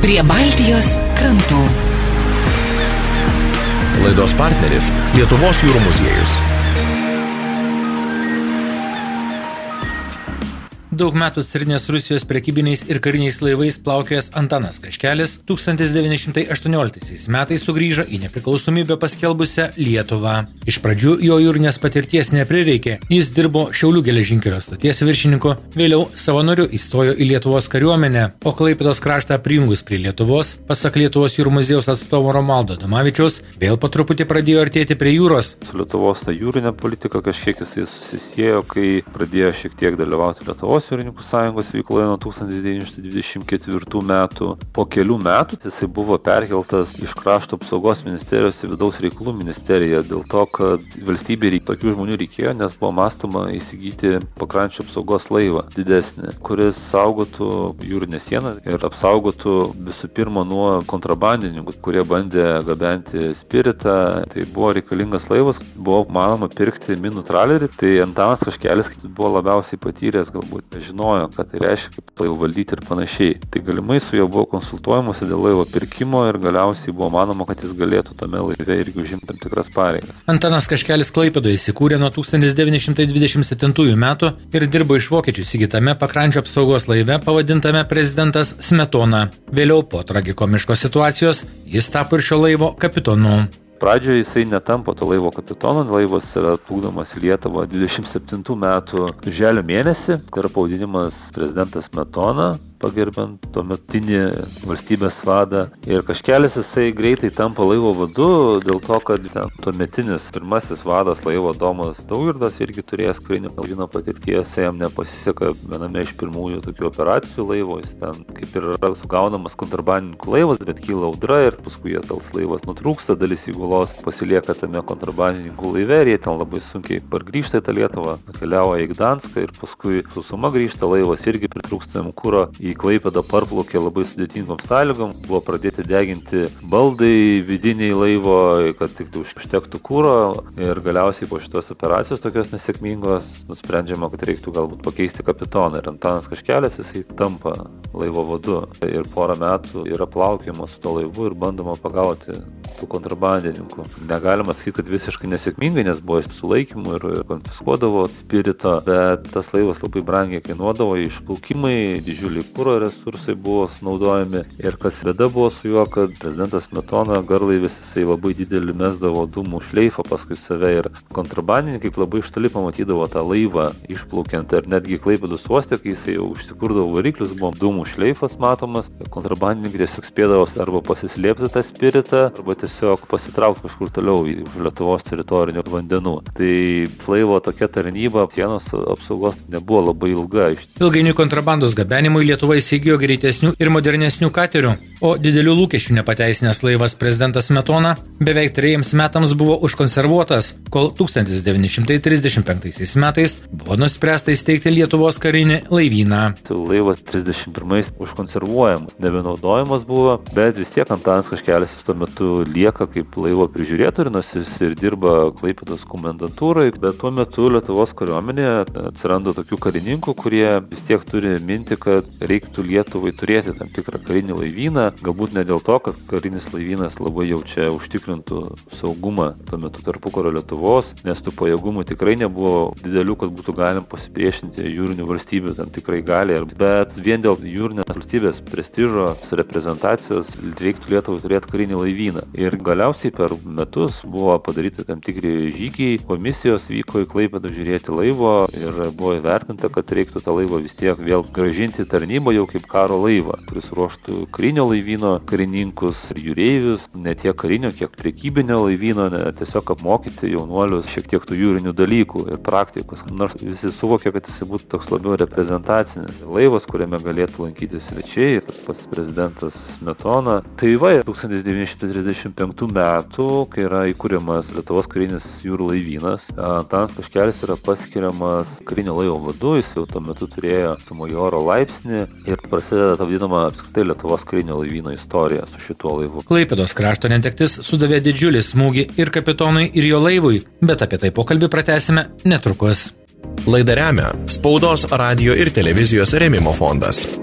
Prie Baltijos krantų. Laidos partneris Lietuvos jūrų muziejus. Daug metų carinės Rusijos prekybiniais ir kariniais laivais plaukėjęs Antanas Kaškelis 1918 metais sugrįžo į nepriklausomybę paskelbusią Lietuvą. Iš pradžių jo jūrinės patirties neprireikė. Jis dirbo Šiaulių geležinkelio stoties viršininku, vėliau savanoriu įstojo į Lietuvos kariuomenę, o Klaipėdos kraštą prijungus prie Lietuvos, pasak Lietuvos jūrų muziejaus atstovo Romaldo Domavičiaus, vėl po truputį pradėjo artėti prie jūros. Su Lietuvos jūrinė politika kažkiek jis susisiejo, kai pradėjo šiek tiek dalyvauti Lietuvos jūrininkų sąjungos veikloje nuo 1924 metų. Po kelių metų jisai buvo perkeltas iš krašto apsaugos ministerijos į vidaus reikalų ministeriją dėl to, kad valstybei tokių žmonių reikėjo, nes buvo mąstoma įsigyti pakrančių apsaugos laivą didesnį, kuris saugotų jūrinę sieną ir apsaugotų visų pirma nuo kontrabandininkų, kurie bandė gabenti spiritą. Tai buvo reikalingas laivas, buvo manoma pirkti minų tralerį, tai Antanas Kaškelis buvo labiausiai patyręs, galbūt žinojo, kad tai reiškia, kaip laivą valdyti ir panašiai. Tai galimai su juo buvo konsultuojamasi dėl laivo pirkimo ir galiausiai buvo manoma, kad jis galėtų tame laive irgi užimti tam tikras pareigas. Antanas Kaškelis Klaipėdoje įsikūrė nuo 1927 metų ir dirbo iš vokiečių įsigytame pakrančių apsaugos laive pavadintame Prezidentas Smetona. Vėliau po tragikomiškos situacijos jis tapo ir šio laivo kapitonu. Pradžioje jisai netampo to laivo kapitono, laivas yra plukdomas į Lietuvą 27 metų birželio mėnesį, tai yra pavadinimas Prezidentas Smetona, pagerbant tuometinį valstybės vadą. Ir Kaškelis jisai greitai tampa laivo vadu, dėl to, kad tuometinis pirmasis vadas laivo Domas Daugirdas irgi turėjęs karinio laivyno patirties, jam nepasiseka viename iš pirmųjų tokių operacijų laivo, jis ten kaip ir yra sugaunamas kontrabandininkų laivas, bet kyla audra ir paskui tas laivas nutrūksta, dalis įgulos pasilieka tame kontrabandininkų laive ir jie ten labai sunkiai pargrįžta į tą Lietuvą, keliauja į Gdanską ir paskui sausuma grįžta, laivas irgi pritrūksta kuro, į Klaipėdą parplaukė labai sudėtingom sąlygom, buvo pradėti deginti baldai vidiniai laivo, kad tik užtektų kuro ir galiausiai po šitos operacijos tokios nesėkmingos nusprendžiama, kad reiktų galbūt pakeisti kapitoną ir Antanas Kaškelis jisai tampa laivo vadu ir porą metų yra plaukiama su to laivu ir bandoma pagauti tų kontrabandininkų. Negalima sakyti, kad visiškai nesėkmingai, nes buvo sulaikymų ir konfiskuodavo spiritą, bet tas laivas labai brangiai kainuodavo, išplaukimai, didžiuliai kuro resursai buvo naudojami ir kas bėda buvo su juo, kad Prezidentas Smetona garlaivis jisai labai didelį mesdavo dūmų šleifą paskui save ir kontrabandininkai labai iš toli pamatydavo tą laivą išplaukiant ir netgi Klaipėdos uoste, kai jisai jau užsikurdavo variklius, buvo dūmų šleifas matomas, kontrabandininkai tiesiog spėdavo arba pasislėpti tą spiritą, arba tiesiog pasitraukti kažkur toliau į Lietuvos teritorinių vandenų. Tai laivo tokia tarnyba sienos apsaugos nebuvo labai ilga. Ilgainiui kontrabandos gabenimui Lietuva įsigijo greitesnių ir modernesnių katerių, o didelių lūkesčių nepateisinęs laivas Prezidentas Smetona beveik 3 metams buvo užkonservuotas, kol 1935 metais buvo nuspręsta įsteigti Lietuvos karinį laivyną. Laivas 31 užkonservuojamas, nebenaudojamas buvo, bet vis tiek Antanas Kaškelis tuo metu lieka kaip laivo prižiūrėtojas, nors jis ir dirba Klaipėdos komendantūrai, bet tuo metu Lietuvos kariuomenėje atsiranda tokių karininkų, kurie vis tiek turi minti, kad reiktų Lietuvai turėti tam tikrą karinį laivyną, galbūt ne dėl to, kad karinis laivynas labai jau čia užtikrintų saugumą tuo metu tarpukario Lietuvos, nes tų pajėgumų tikrai nebuvo didelių, kad būtų galima pasipriešinti jūrinių valstybių, tam tikrai gali, bet vien dėl jūrinės valstybės prestižo, reprezentacijos reiktų Lietuvai turėti karinį laivyną. Ir galiausiai per metus buvo padaryti tam tikri žygiai, komisijos vyko į Klaipėdą žiūrėti laivo ir buvo įvertinta, kad reiktų tą laivą vis tiek vėl grąžinti tarnybą jau kaip karo laivą, kuris ruoštų karinio laivyno karininkus ir jūreivius, ne tiek karinio, kiek prekybinio laivyno, tiesiog apmokyti jaunuolius šiek tiek tų jūrinių dalykų ir praktikos. Nors visi suvokė, kad jis būtų toks labiau reprezentacinis laivas, kuriame galėtų lankytis svečiai, tas pats Prezidentas Smetona. Tai va, 1935 metų, kai yra įkūriamas Lietuvos karinis jūrų laivynas, Antanas Kaškelis yra paskiriamas karinio laivo vadu, jis jau tuo metu turėjo majoro laipsnį ir prasideda ta vadinama apskritai Lietuvos karinio laivyno istorija su šituo laivu. Klaipėdos krašto netektis sudavė didžiulį smūgį ir kapitonui, ir jo laivui, bet apie tai pokalbį pratęsime netrukus. Laidą remia Spaudos, radijo ir televizijos rėmimo fondas.